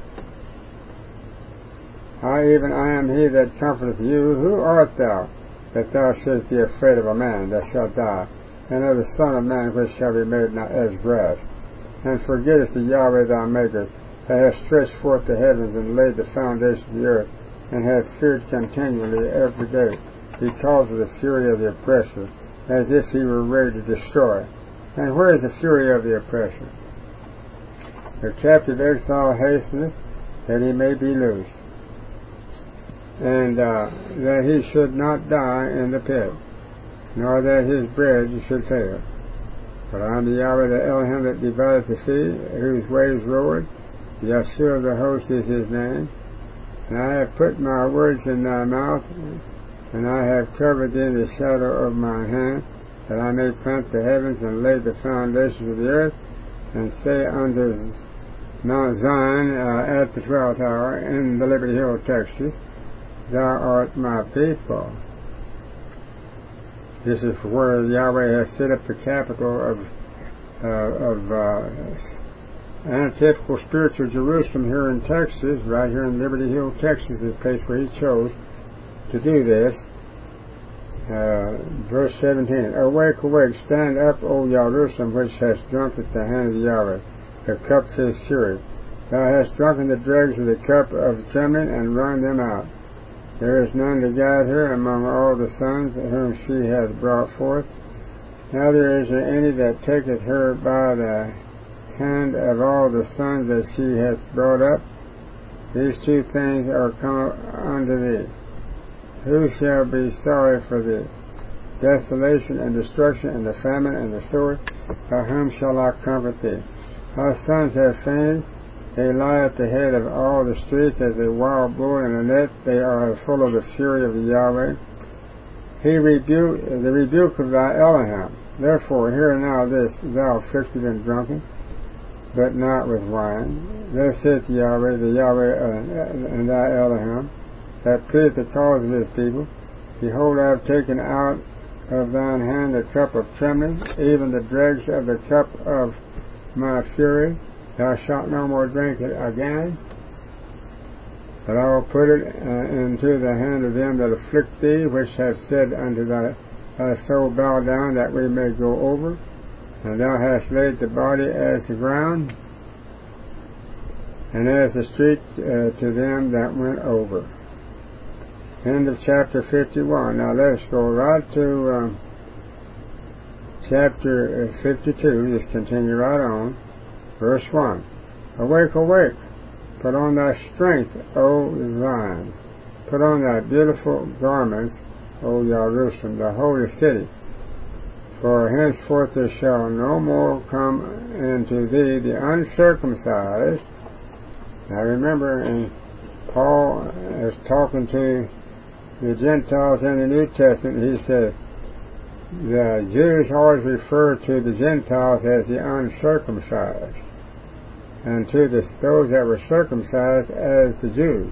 I, even I am he that comforteth you. Who art thou, that thou shouldst be afraid of a man that shall die, and of the Son of Man which shall be made not as grass? And forgettest the Yahweh thy Maker, that hath stretched forth the heavens, and laid the foundation of the earth, and hath feared continually every day, because of the fury of the oppressor, as if he were ready to destroy. And where is the fury of the oppressor? The captive exile hasteneth, that he may be loosed, and uh, that he should not die in the pit, nor that his bread should fail. But I am the Yahweh, the Elohim that divideth the sea, whose waves roared. Yeshua the host is his name. And I have put my words in thy mouth, and I have covered thee in the shadow of my hand, that I may plant the heavens and lay the foundations of the earth, and say unto Mount Zion uh, at the twelfth hour in the Liberty Hill, Texas, Thou art my people. This is where Yahweh has set up the capital of uh, of uh, antithetical spiritual Jerusalem here in Texas, right here in Liberty Hill, Texas, is the place where he chose to do this. Uh, verse seventeen, Awake, awake, stand up, O Jerusalem, which hast drunk at the hand of Yahweh, the cup of his fury. Thou hast drunken the dregs of the cup of trembling, and run them out. There is none to guide her among all the sons whom she hath brought forth. Neither is there any that taketh her by the hand of all the sons that she hath brought up. These two things are come unto thee. Who shall be sorry for thee? Desolation and destruction, and the famine and the sword. By whom shall I comfort thee? Thy sons have fainted. They lie at the head of all the streets as a wild bull in a net. They are full of the fury of the Yahweh. He rebuke the rebuke of thy Elohim. Therefore, hear now this, thou afflicted and drunken, but not with wine. Thus saith Yahweh, the Yahweh uh, and thy Elohim, that pleadeth the cause of his people. Behold, I have taken out of thine hand the cup of trembling, even the dregs of the cup of my fury. Thou shalt no more drink it again, but I will put it uh, into the hand of them that afflict thee, which have said unto thy, thy soul, Bow down, that we may go over. And thou hast laid the body as the ground, and as the street uh, to them that went over. End of chapter fifty-one. Now let's go right to um, chapter fifty-two. Just continue right on. Verse one. Awake, awake, put on thy strength, O Zion. Put on thy beautiful garments, O Jerusalem, the holy city. For henceforth there shall no more come into thee the uncircumcised. Now remember, and Paul is talking to the Gentiles in the New Testament. He said the Jews always refer to the Gentiles as the uncircumcised, and to the, those that were circumcised as the Jews.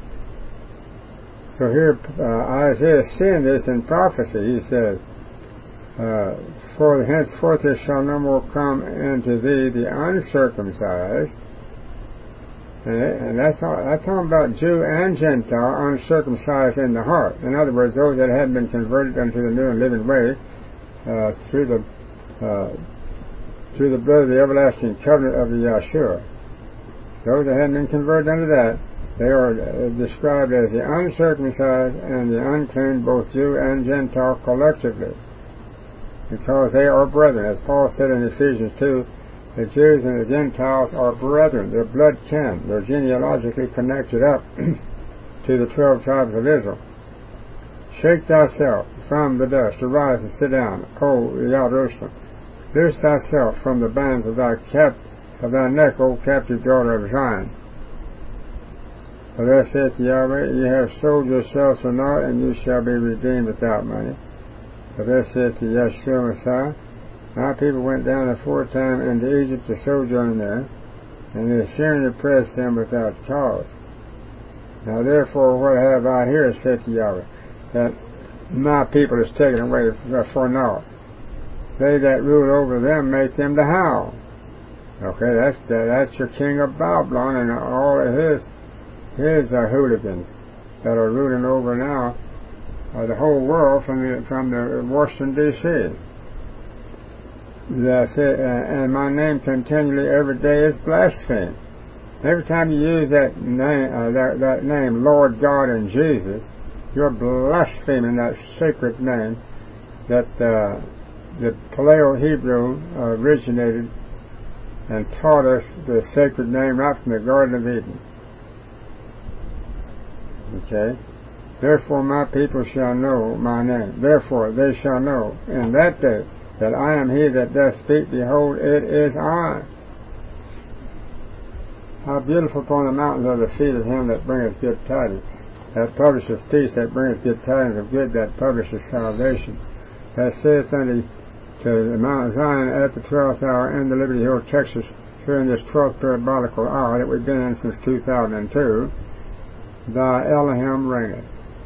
So here uh, Isaiah is seeing this in prophecy. He said, uh, for henceforth there shall no more come into thee the uncircumcised. And that's, all, that's talking about Jew and Gentile, uncircumcised in the heart. In other words, those that hadn't been converted unto the new and living way uh, through the uh, through the blood of the everlasting covenant of the Yeshua. Those that hadn't been converted unto that, they are uh, described as the uncircumcised and the unclean, both Jew and Gentile collectively, because they are brethren. As Paul said in Ephesians two, the Jews and the Gentiles are brethren. They're blood kin. They're genealogically connected up to the twelve tribes of Israel. Shake thyself from the dust, arise and sit down, O Jerusalem. Loose thyself from the bands of thy cap of thy neck, O captive daughter of Zion. For thus saith Yahweh, ye have sold yourselves for naught, and you shall be redeemed without money. For thus saith the Yeshua Messiah, my people went down aforetime into Egypt to sojourn there, and the Assyrian oppressed them without cause. Now therefore what have I here, saith Yahweh, that my people is taken away for naught. They that rule over them make them to howl. Okay, that's that's your king of Babylon and all of his his uh, hooligans that are ruling over now uh, the whole world from the from the Washington D C That's it, uh, and my name continually every day is blasphemed. Every time you use that name, uh, that, that name, Lord God and Jesus, you're blaspheming that sacred name that uh, the Paleo-Hebrew uh, originated and taught us the sacred name right from the Garden of Eden. Okay? Therefore my people shall know my name. Therefore they shall know in that day that I am he that doth speak. Behold, it is I. How beautiful upon the mountains are the feet of him that bringeth good tidings, that publisheth peace, that bringeth good tidings of good, that publisheth salvation, that saith unto to Mount Zion at the twelfth hour in the Liberty Hill, Texas, here in this twelfth parabolical hour that we've been in since two thousand two, thy Elohim reigneth.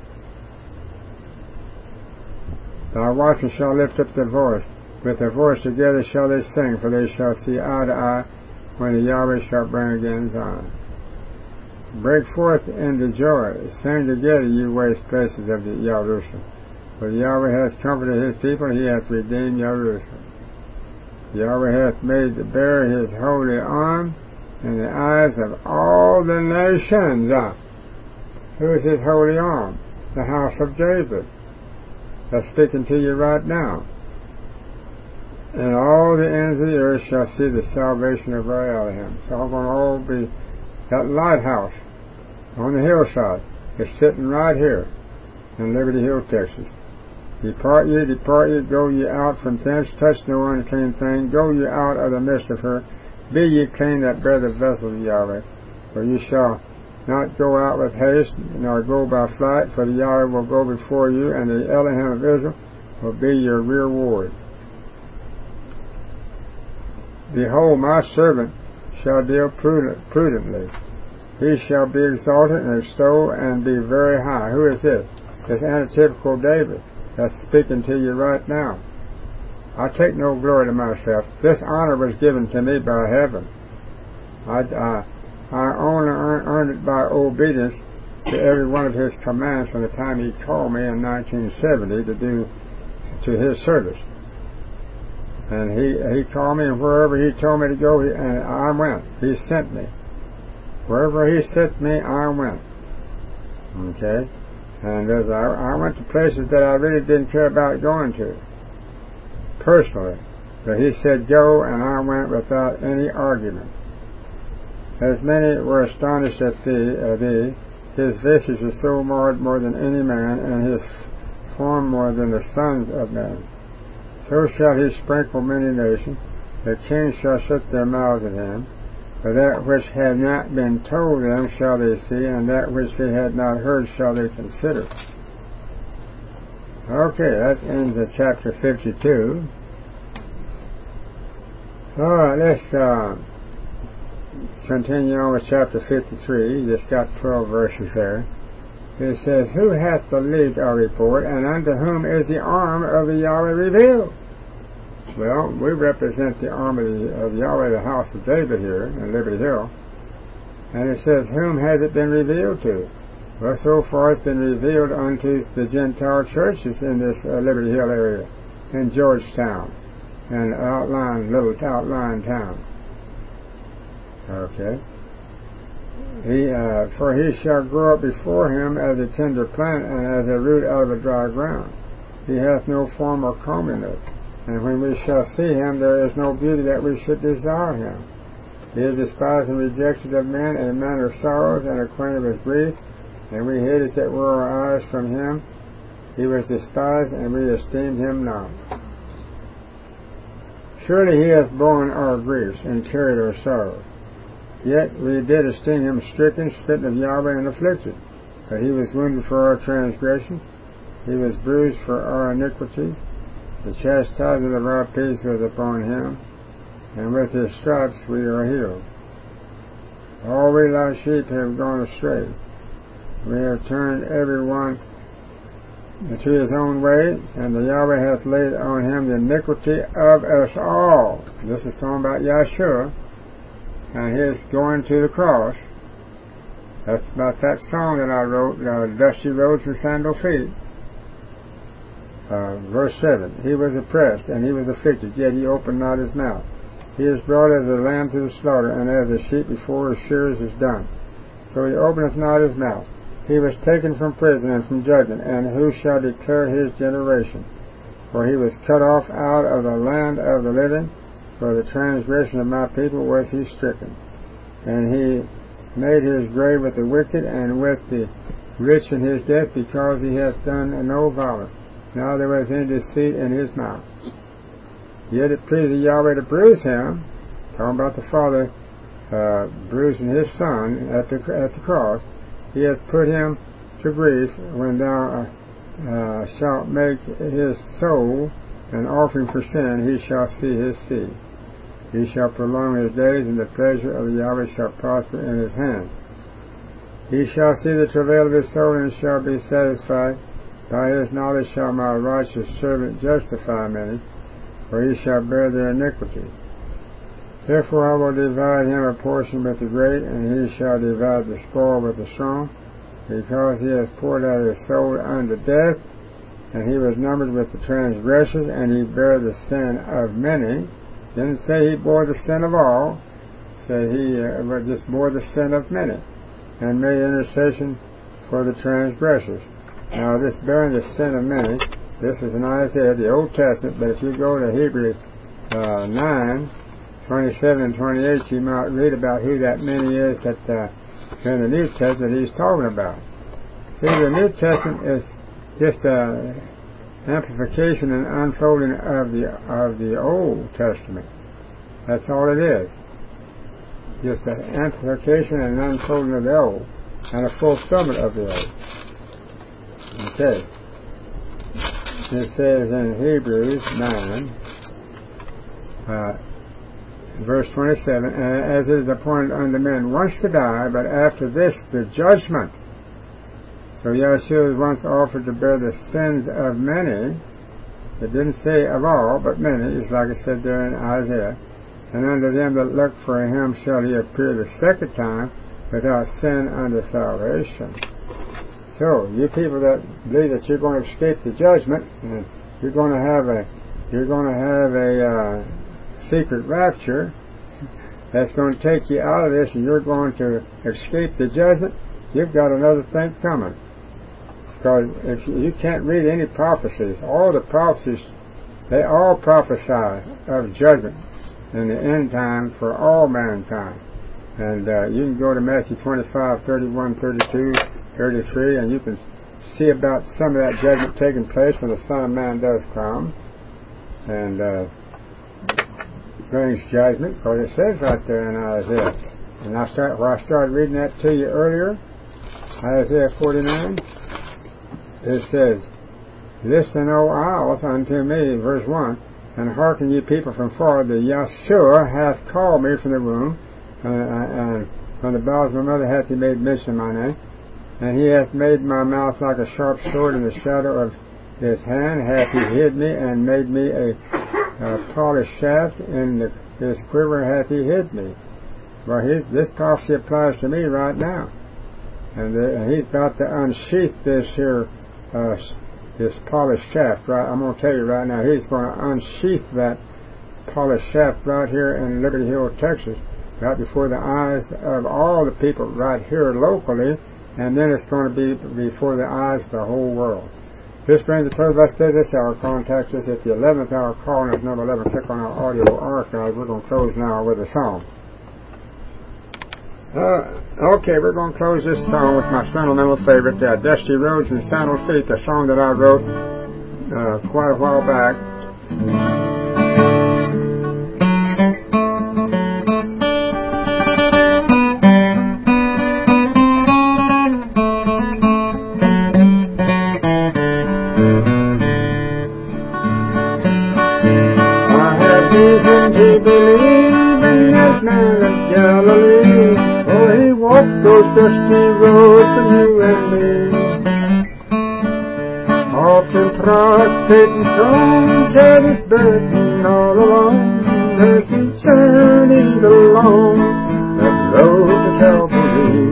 Thy watchmen shall lift up their voice. With their voice together shall they sing, for they shall see eye to eye when the Yahweh shall bring again Zion. Break forth into joy, sing together, you waste places of the Jerusalem. For Yahweh hath comforted his people, he hath redeemed Jerusalem. Yahweh hath made to bear his holy arm in the eyes of all the nations. Ah, who is his holy arm? The house of David. That's speaking to you right now. And all the ends of the earth shall see the salvation of our Elohim. So I'm going to all be, that lighthouse on the hillside is sitting right here in Liberty Hill, Texas. Depart ye, depart ye, go ye out from thence, touch no unclean thing, go ye out of the midst of her, be ye clean that bear the vessel of Yahweh. For ye shall not go out with haste, nor go by flight, for the Yahweh will go before you, and the Elohim of Israel will be your reward. Behold, my servant shall deal prudent, prudently. He shall be exalted and extolled and be very high. Who is this? It's antitypical David that's speaking to you right now. I take no glory to myself. This honor was given to me by heaven. I, I, I only earn, earned it by obedience to every one of his commands from the time he called me in nineteen seventy to do to his service. And he he called me, and wherever he told me to go, he, and I went. He sent me. Wherever he sent me, I went. Okay? And as I, I went to places that I really didn't care about going to, personally. But he said go, and I went without any argument. As many were astonished at thee, uh, thee, his visage was so marred more than any man, and his form more than the sons of men. So shall he sprinkle many nations. The kings shall shut their mouths at him. For that which had not been told them shall they see, and that which they had not heard shall they consider. Okay, that ends at chapter fifty-two. Alright, let's uh, continue on with chapter fifty-three. Just got twelve verses there. It says, who hath believed our report, and unto whom is the arm of the Yahweh revealed? Well, we represent the arm of, the, of Yahweh, the house of David here in Liberty Hill. And it says, whom has it been revealed to? Well, so far it's been revealed unto the Gentile churches in this uh, Liberty Hill area, in Georgetown, and outlying, little outlying towns. Okay. He, uh, for he shall grow up before him as a tender plant, and as a root out of a dry ground. He hath no form or comeliness. And when we shall see him, there is no beauty that we should desire him. He is despised and rejected of men, and a man of sorrows, and acquainted with grief. And we hid as it were our eyes from him. He was despised, and we esteemed him not. Surely he hath borne our griefs, and carried our sorrows. Yet we did esteem him stricken, smitten of Yahweh, and afflicted. But he was wounded for our transgression. He was bruised for our iniquity. The chastisement of our peace was upon him, and with his stripes we are healed. All we like sheep have gone astray. We have turned every one to his own way, and the Yahweh hath laid on him the iniquity of us all. This is talking about Yahshua and his going to the cross. That's about that song that I wrote, uh, Dusty Roads and Sandal Feet. Uh, verse seven, he was oppressed, and he was afflicted, yet he opened not his mouth. He is brought as a lamb to the slaughter, and as a sheep before his shearers is dumb. So he openeth not his mouth. He was taken from prison and from judgment, and who shall declare his generation? For he was cut off out of the land of the living, for the transgression of my people was he stricken. And he made his grave with the wicked, and with the rich in his death, because he hath done no violence. Now there was any deceit in his mouth. Yet it pleased Yahweh to bruise him, talking about the Father uh, bruising his Son at the at the cross. He hath put him to grief. When thou uh, uh, shalt make his soul an offering for sin, he shall see his seed. He shall prolong his days, and the pleasure of Yahweh shall prosper in his hand. He shall see the travail of his soul, and shall be satisfied. By his knowledge shall my righteous servant justify many, for he shall bear their iniquity. Therefore I will divide him a portion with the great, and he shall divide the spoil with the strong, because he has poured out his soul unto death, and he was numbered with the transgressors, and he bare the sin of many. Didn't say he bore the sin of all, said he uh, just bore the sin of many, and made intercession for the transgressors. Now, this bearing the sin of many, this is in Isaiah, the Old Testament, but if you go to Hebrews uh, nine, twenty-seven and twenty-eight, you might read about who that many is that uh, in the New Testament he's talking about. See, the New Testament is just an amplification and unfolding of the of the Old Testament. That's all it is. Just an amplification and an unfolding of the Old, and a fulfillment of the Old. Okay. It says in Hebrews nine, uh, verse twenty-seven, as it is appointed unto men once to die, but after this the judgment. So Yahshua was once offered to bear the sins of many. It didn't say of all, but many, just like it said there in Isaiah. And unto them that look for him shall he appear the second time without sin unto salvation. So, you people that believe that you're going to escape the judgment, and you're going to have a you're going to have a uh, secret rapture that's going to take you out of this, and you're going to escape the judgment. You've got another thing coming. Because if you, you can't read any prophecies, all the prophecies, they all prophesy of judgment in the end time for all mankind. And uh, you can go to Matthew twenty-five, thirty-one, thirty-two, thirty-three, and you can see about some of that judgment taking place when the Son of Man does come and uh, brings judgment, because it says right there in Isaiah. And I start, where I started reading that to you earlier, Isaiah forty-nine, it says, "Listen, O isles, unto me," verse one, "and hearken, ye people from far, the Yahshua hath called me from the womb, uh, and from the bowels of my mother hath he made mention of my name. And he hath made my mouth like a sharp sword, in the shadow of his hand hath he hid me, and made me a, a polished shaft, in the, his quiver hath he hid me." Well, he, this prophecy applies to me right now. And, the, and he's about to unsheath this here, uh, this polished shaft, right? I'm going to tell you right now, he's going to unsheath that polished shaft right here in Liberty Hill, Texas, right before the eyes of all the people right here locally, and then it's going to be before the eyes of the whole world. This brings the close. Let's do this hour. Contact us at the eleventh hour. Call us number eleven. Click on our audio archive. We're going to close now with a song. Uh, okay, we're going to close this song with my sentimental favorite, uh, "Dusty Roads and Sandal Feet," the song that I wrote uh, quite a while back. Those dusty roads for you and me, often prostrate and prone, carried his burden all along, as he journeyed along that road to Calvary.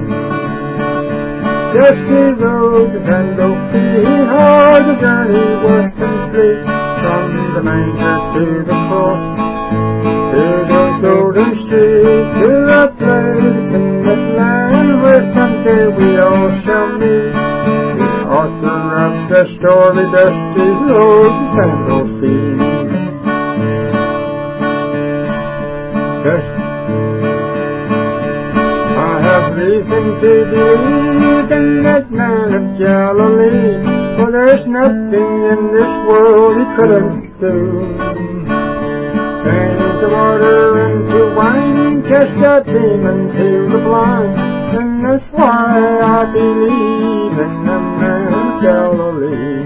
Dusty roads and no feet, hard the journey was complete, from the manger to the cross, through those golden streets, to a place in that land where someday we all shall meet. The author of the story, Dusty Roads and Sandal Feet. Yes, I have reason to believe in that man of Galilee, for there's nothing in this world he couldn't do. Change the water into wine, cast out demons, heal the blind, and that's why I believe in the man of Galilee.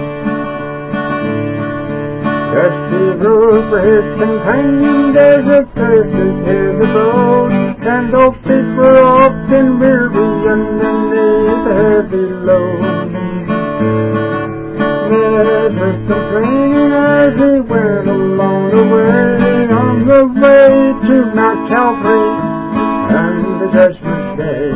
Dusty road for his companion, desert places his abode, sandal feet were often weary underneath the heavy load. Never complaining as he went along the way, on the way to Mount Calvary and the Judgment Day.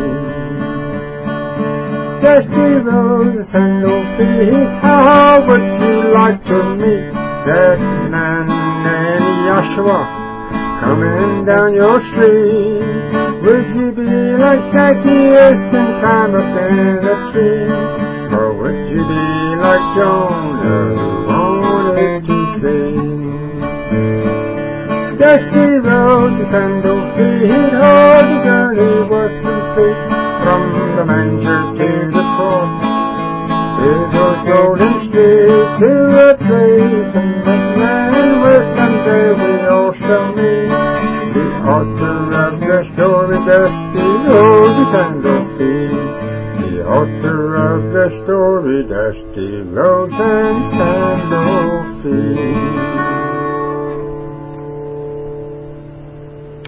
Dusty roads and sandal feet, how would you like to meet that man named Yahshua coming down your street? Would you be like Zacchaeus and climb up in a tree? Or would you be like Jonah who wanted to flee? Dusty roads and sandal feet, oh, the journey was complete, from the manger to the cross, through those golden streets, to a place in that land where someday we all shall meet. The author of the story, Dusty roads and sandal feet. The author of the story, Dusty Roads and Sandal